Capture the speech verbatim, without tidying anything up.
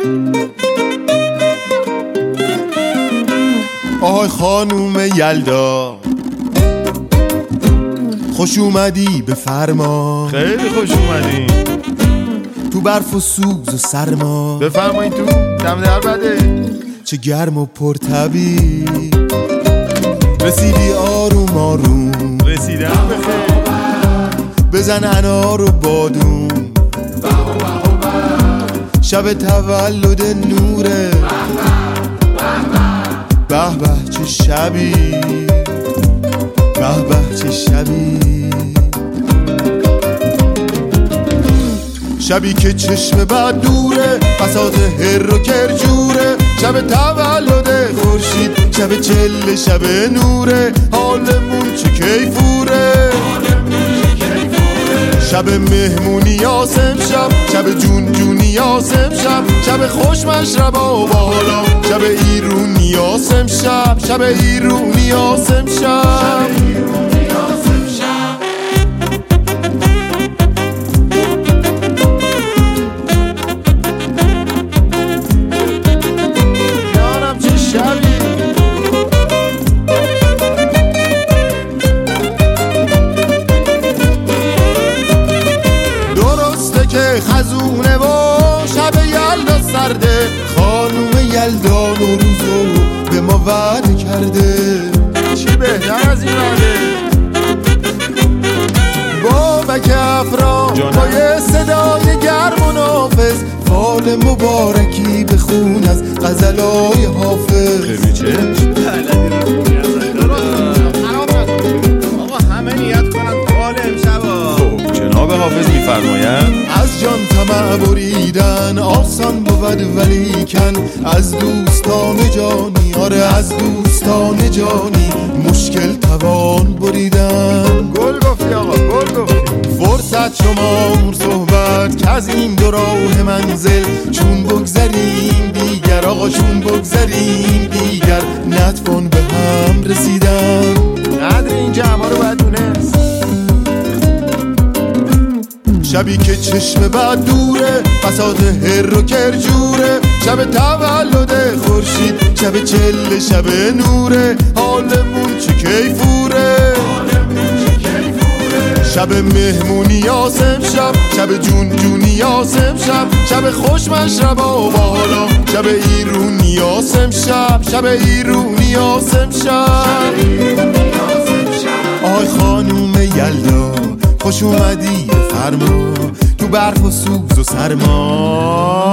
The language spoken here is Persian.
آهای خانوم یلدا، خوش اومدی به فرما. خیلی خوش اومدی تو برف و سوز و سرما. بفرمایید تو، دم در بده. چه گرم و پرطبی، رسیدی آروم آروم. رسیدم بخیر. بزن انار و بادوم، شب تولد نوره. به به چه شبی، به به چه شبی. شبی که چشم بد دوره، بساط هر و کرجوره. شب تولد خورشید، شب چله، شب نوره. حالمون چه کیفوره، شب مهمونی آسم شب، شب جون جونی آسم شب. شب خوش مشربا و بالا، شب ایرونی آسم شب. شب ایرونی آسم شب. یارم چه شبی. که خزونه و شب یلدا سرده. خانوم یلدا نوروزو به ما وعده کرده. چی بهتر از این وعده؟ بابک افرا با یه صدای گرم و نافذ، فال مبارکی بخون از غزلای حافظ. خیلی چه؟ آقا همه نیت کنن فال امشبا. خب جناب حافظ میفرمایند از جان طمع بریدن آسان بود ولیکن، از دوستان جانی، آره از دوستان جانی، مشکل توان بریدن. گل گفتی آقا، گل گفتی. فرصت شما صحبت که از این دو راه منزل، چون بگذریم دیگر آقا، چون بگذریم دیگر، نتوان به هم رسیدن. قدر این جمعه رو باید دونست. شبی که چشم بد دوره، بساط هر و کرجوره. شب تولد خورشید، شب چله، شب نوره. حالمون چه کیفوره، شب مهمونی آسم شب، شب جون جونی آسم شب. شب خوش مشربا و بالا، شب ایرونی آسم شب. شب ایرونی آسم شب. آی خانوم یلدا، خوش اومدی به فرما. تو برف و سوز و سرما.